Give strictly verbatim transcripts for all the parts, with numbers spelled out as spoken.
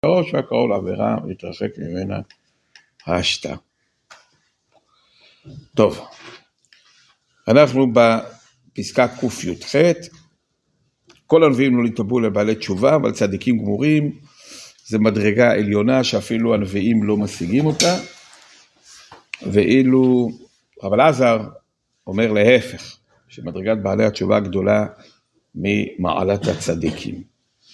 או שהקרוב לעבירה מתרחק ממנה השתה. טוב, אנחנו בפסקה ק"ח, כל הנביאים לא נתבעו לבעלי תשובה, אבל צדיקים גמורים, זה מדרגה עליונה שאפילו הנביאים לא משיגים אותה, ואילו רב אלעזר אומר להפך, שמדרגת בעלי התשובה גדולה ממעלת הצדיקים.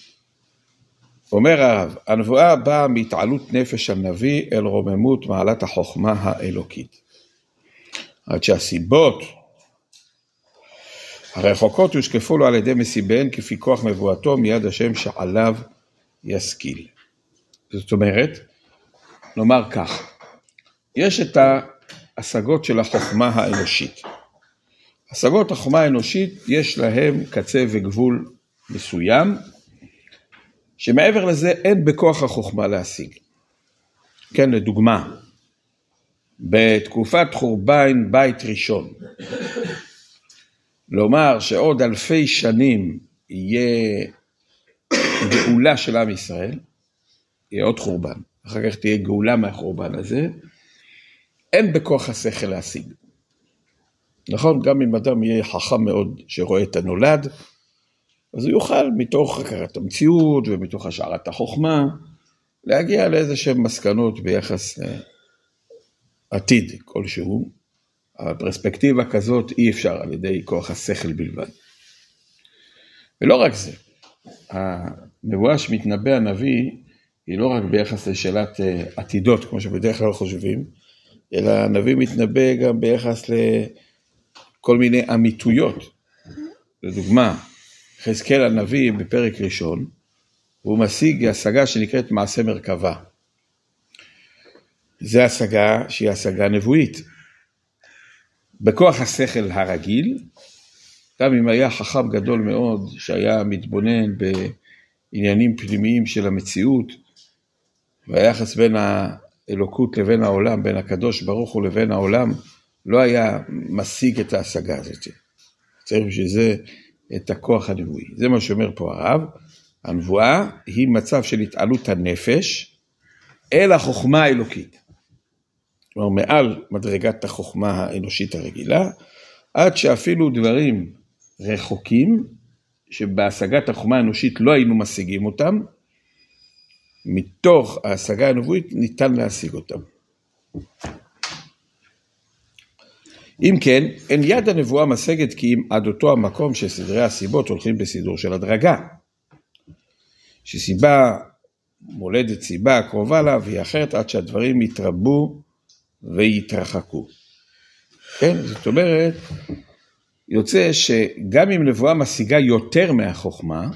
אומר הרב, הנבואה באה מהתעלות נפש הנביא אל רוממות מעלת החוכמה האלוקית. עד שהסיבות הרחוקות יושקפו לו על ידי מסיבן כפי כוח מבואתו מיד השם שעליו ישכיל. זאת אומרת, נאמר כך, יש את ההשגות של החוכמה האנושית. השגות החוכמה האנושית יש להם קצה וגבול מסוים, שמעבר לזה אין בכוח החוכמה להשיג. כן, לדוגמה, בתקופת חורבן בית ראשון, לומר שעוד אלפי שנים יהיה גאולה של עם ישראל, יהיה עוד חורבן, אחר כך תהיה גאולה מהחורבן הזה, אין בכוח השכל להשיג. נכון, גם אם אדם יהיה חכם מאוד שרואה את הנולד, אז הוא יוכל מתוך הכרת המציאות ומתוך השערת החוכמה, להגיע לאיזה שהן מסקנות ביחס לעתיד כלשהו. הפרספקטיבה כזאת אי אפשר על ידי כוח השכל בלבד. ולא רק זה, הנבואה שמתנבא הנביא היא לא רק ביחס לשאלת עתידות, כמו שבדרך כלל חושבים, אלא הנביא מתנבא גם ביחס לכל מיני אמיתויות. לדוגמה, חזקאל הנביא בפרק ראשון, הוא משיג השגה שנקראת מעשה מרכבה. זה השגה שהיא השגה נבואית. בכוח השכל הרגיל, גם אם היה חכם גדול מאוד, שהיה מתבונן בעניינים פנימיים של המציאות, והיחס בין האלוקות לבין העולם, בין הקדוש ברוך הוא לבין העולם, לא היה משיג את ההשגה הזאת. צריך בשביל זה את הכוח הנבואי. זה מה שאומר פה הרב, הנבואה היא מצב של התעלות הנפש אל החוכמה האלוקית. כלומר, מעל מדרגת החוכמה האנושית הרגילה, עד שאפילו דברים רחוקים, שבהשגת החוכמה האנושית לא היינו משיגים אותם, מתוך ההשגה הנבואית ניתן להשיג אותם. אם כן, אין יד הנבואה משגת כי אם עד אותו המקום שסדרי הסיבות הולכים בסידור של הדרגה. שסיבה מולדת סיבה קרובה לה והיא אחרת עד שהדברים יתרבו ויתרחקו. כן, זאת אומרת, יוצא שגם אם נבואה משיגה יותר מהחוכמה,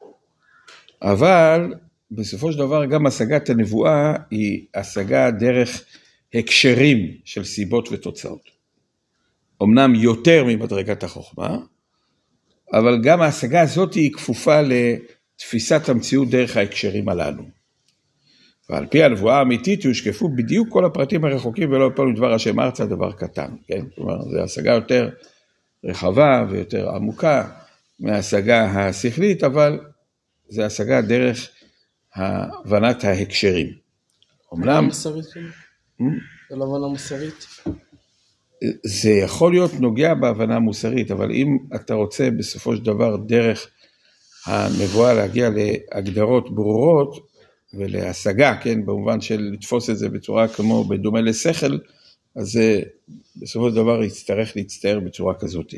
אבל בסופו של דבר גם השגת הנבואה היא השגה דרך הקשרים של סיבות ותוצאות. אמנם יותר ממדרגת החוכמה, אבל גם ההשגה הזאת היא כפופה לתפיסת המציאות דרך ההקשרים הללו. ועל פי הנבואה האמיתית יושקפו בדיוק כל הפרטים הרחוקים ולא פעם דבר השם ארצה דבר קטן. כן? כלומר, זו השגה יותר רחבה ויותר עמוקה מההשגה השכלית, אבל זו השגה דרך הבנת ההקשרים. אמנם... מוסרית, זה לא הבנה מוסרית. זה יכול להיות נוגע בהבנה מוסרית, אבל אם אתה רוצה בסופו של דבר דרך הנבואה להגיע להגדרות ברורות ולהשגה, כן, במובן של לתפוס את זה בצורה כמו בדומה לשכל, אז זה בסופו של דבר יצטרך להצטער בצורה כזאת.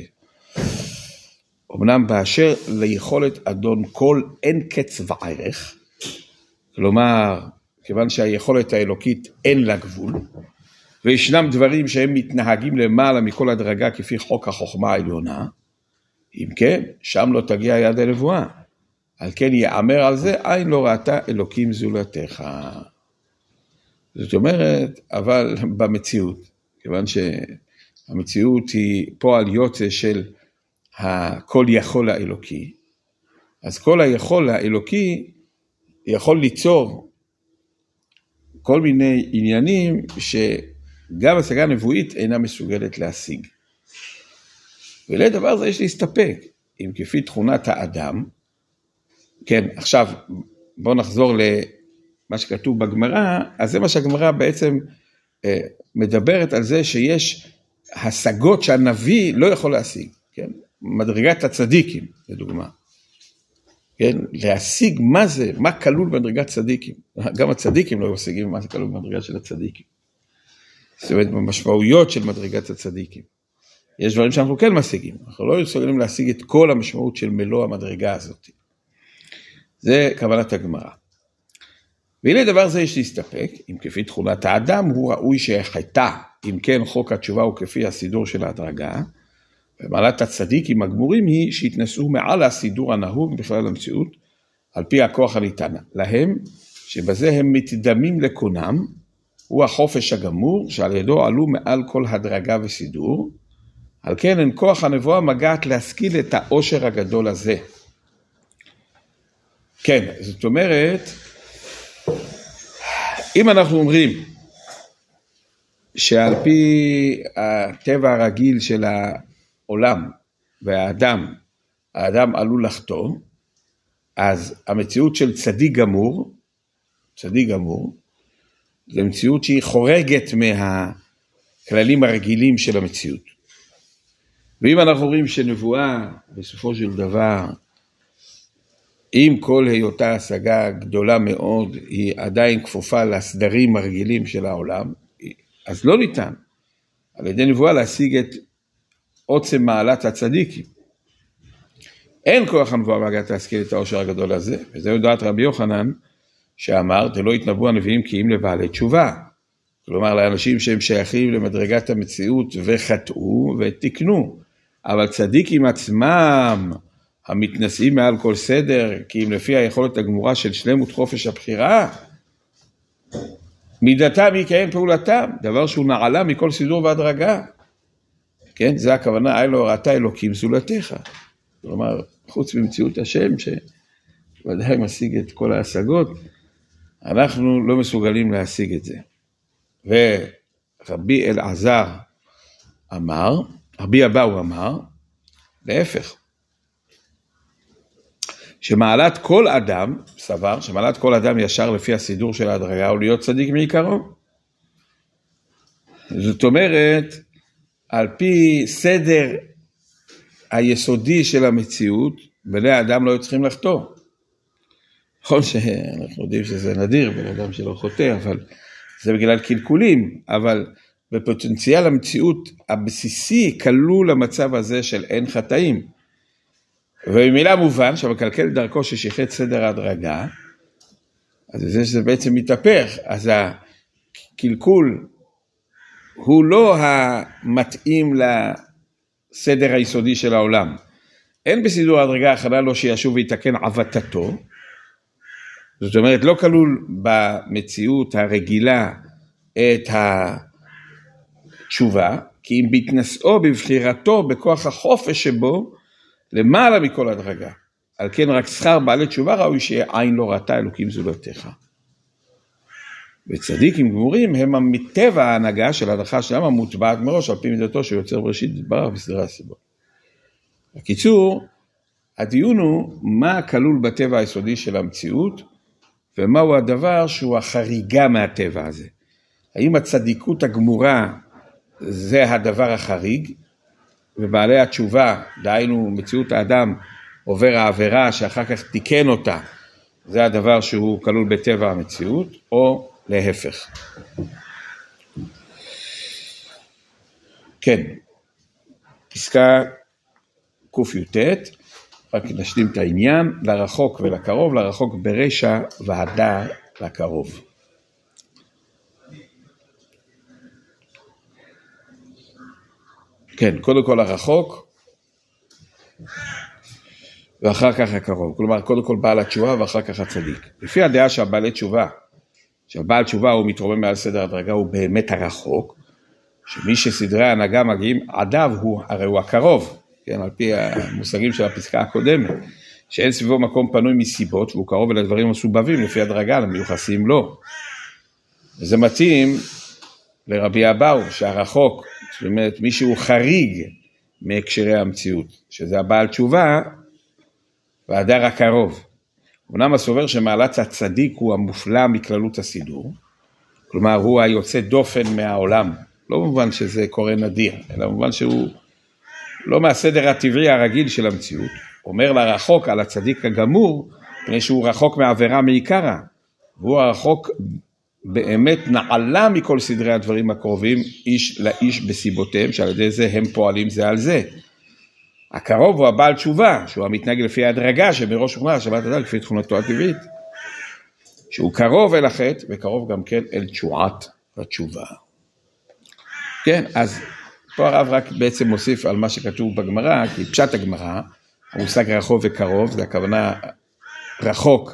אמנם באשר ליכולת אדון כל אין קץ וערך, כלומר, כיוון שהיכולת האלוקית אין לה גבול, וישנם דברים שהם מתנהגים למעלה מכל הדרגה כפי חוק החוכמה העליונה, אם כן, שם לא תגיע יד הנבואה. על כן יאמר על זה, עין לא ראתה אלוקים זולתך. זאת אומרת, אבל במציאות, כיוון שהמציאות היא פועל יוצא של הכל יכול האלוקי, אז כל היכול האלוקי יכול ליצור כל מיני עניינים שגם השגה נבואית אינה מסוגלת להשיג. ולדבר זה יש להסתפק, אם כפי תכונת האדם, כן, עכשיו בואו נחזור מה שכתוב בגמרא, אז זה מה שהגמרא בעצם אה, מדברת על זה שיש השגות שהנביא לא יכול להשיג, כן? מדרגת הצדיקים, לדוגמה. כן? להשיג מה זה, מה כלול במדרגת צדיקים. גם הצדיקים לא משיגים מה זה כלול במדרגה של הצדיקים. זאת אומרת, במשמעויות של מדרגת הצדיקים. יש דברים שאנחנו כן משיגים, אנחנו לא יכולים להשיג את כל המשמעות של מלוא המדרגה הזאת. זה כוונת הגמרא. והנה דבר זה יש להסתפק, אם כפי תכונת האדם הוא ראוי שיחטא, אם כן חוק התשובה הוא כפי הסידור של ההדרגה, ומעלת הצדיקים הגמורים היא שהתנסו מעל הסידור הנהוג בכלל המציאות, על פי הכוח הניתן להם, שבזה הם מתדמים לקונם, הוא החופש הגמור, שעל ידו עלו מעל כל הדרגה וסידור, על כן אין כוח הנבואה מגעת להשכיל את העושר הגדול הזה. כן, זאת אומרת, אם אנחנו אומרים שעל פי הטבע הרגיל של העולם והאדם, האדם עלול לחטוא, אז המציאות של צדיק גמור, צדיק גמור, זו מציאות שהיא חורגת מהכללים הרגילים של המציאות. ואם אנחנו רואים שנבואה בסופו של דבר, עם כל היותה השגה גדולה מאוד, היא עדיין כפופה לסדרים הרגילים של העולם, אז לא ניתן על ידי נבואה להשיג את עוצם מעלת הצדיקים. אין כוח הנבואה בהגעת להשכיל את העושר הגדול הזה, וזה יודעת רבי יוחנן שאמר, לא יתנבאו הנביאים כי אם לבעלי תשובה, כלומר לאנשים שהם שייכים למדרגת המציאות וחטאו ותקנו, אבל צדיקים עצמם המתנשאים מעל כל סדר, כי אם לפי היכולת הגמורה של שלמות חופש הבחירה, מידתם יקיים פעולתם, דבר שהוא נעלה מכל סידור והדרגה. כן, זה הכוונה, אי לא ראתה אלוקים זולתך. כלומר, חוץ ממציאות השם, שוודאי משיג את כל ההשגות, אנחנו לא מסוגלים להשיג את זה. ורבי אלעזר אמר, רבי אבאו אמר, להפך, שמעלת כל אדם, סבר, שמעלת כל אדם ישר לפי הסידור של ההדרגה, הוא להיות צדיק מעיקרו. זאת אומרת, על פי סדר היסודי של המציאות, בני האדם לא צריכים לחטוא. נכון שאנחנו יודעים שזה נדיר, בן אדם שלא חוטא, אבל זה בגלל קלקולים, אבל בפוטנציאל המציאות הבסיסי כלול למצב הזה של אין חטאים. ובמילה מובן שמקלקל דרכו ששיחת סדר ההדרגה, אז זה שזה בעצם מתהפך, אז הקלקול הוא לא המתאים לסדר היסודי של העולם. אין בסידור ההדרגה הכנה לו שישוב ויתקן עבטתו, זאת אומרת לא כלול במציאות הרגילה את התשובה, כי אם בהתנסאו בבחירתו בכוח החופש שבו, למעלה מכל הדרגה. על כן רק שכר בעלי תשובה ראוי שיהיה עין לא ראתה אלוקים זולתך. וצדיקים גמורים הם מטבע ההנהגה של ההדרכה שלהם המוטבעת מראש על פי מידתו שיוצר בראשית יתברך בסדרי הסיבות. בקיצור, הדיון הוא מה כלול בטבע היסודי של המציאות, ומהו הדבר שהוא החריגה מהטבע הזה. האם הצדיקות הגמורה זה הדבר החריג, ובעלי התשובה, דהיינו מציאות האדם עובר העבירה שאחר כך תיקן אותה, זה הדבר שהוא כלול בטבע המציאות, או להפך. כן, פסקה ק"ט, רק נשלים את העניין, לרחוק ולקרוב, לרחוק ברשע והדר לקרוב. כן, קודם כל הרחוק, ואחר כך הקרוב. כלומר, קודם כל בעל התשובה ואחר כך הצדיק. לפי הדעה שהבעל תשובה, שהבעל תשובה הוא מתרומם מעל סדר הדרגה, הוא באמת הרחוק, שמי שסדרי ההנהגה מגיעים עדיו, הוא, הרי הוא הקרוב, כן, על פי המושגים של הפסקה הקודמת, שאין סביבו מקום פנוי מסיבות, והוא קרוב אל הדברים המסובבים לפי הדרגה, למיוחסים לו. וזה מתאים לרבי אבאו, שהרחוק, זאת אומרת, מישהו חריג מהקשרי המציאות, שזה הבעל תשובה, והדר הקרוב. אמנם הסובר שמעלת הצדיק הוא המופלא מכללות הסידור, כלומר הוא היוצא דופן מהעולם, לא במובן שזה קורה נדיר, אלא במובן שהוא לא מהסדר הטבעי הרגיל של המציאות, אומר לרחוק על הצדיק הגמור, פני שהוא רחוק מעבירה מעיקרה, והוא הרחוק באמת נעלה מכל סדרי הדברים הקרובים, איש לאיש בסיבותיהם, שעל ידי זה הם פועלים זה על זה. הקרוב הוא הבעל תשובה, שהוא המתנהג לפי הדרגה, שבראש שכונה, שבת אדם לפי תכונתו הטבעית, שהוא קרוב אל החטא, וקרוב גם כן אל תשועת התשובה. כן, אז פה הרב רק בעצם מוסיף על מה שכתוב בגמרא, כי פשט הגמרא, המושג רחוק וקרוב, זה הכוונה רחוק,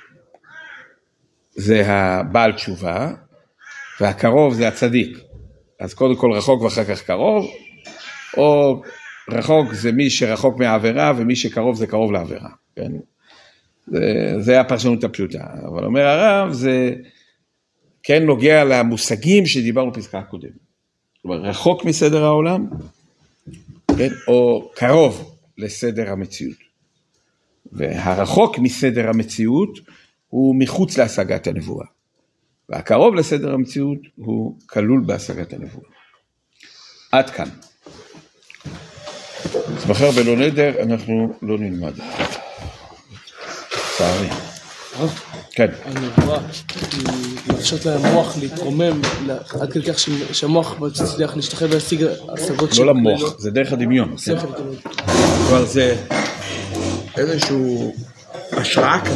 זה הבעל תשובה, והקרוב זה הצדיק. אז קודם כל רחוק ואחר כך קרוב, או רחוק זה מי שרחוק מהעבירה, ומי שקרוב זה קרוב לעבירה. כן? זה, זה הפרשנות הפשוטה. אבל אומר הרב, זה כן נוגע למושגים שדיברנו בפסקה הקודמת. כלומר, רחוק מסדר העולם, כן? או קרוב לסדר המציאות. והרחוק מסדר המציאות, הוא מחוץ להשגת הנבואה. והקרוב לסדר המציאות הוא כלול בהשגת הנבואה. עד כאן. אז מחר בלא נדר אנחנו לא נלמד. צערי. כן. הנבואה היא מאפשרת למוח להתרומם עד כדי כך שהמוח מצליח להשתחרר ולהשיג השגות לא למוח, זה דרך הדמיון. כבר זה איזשהו השראה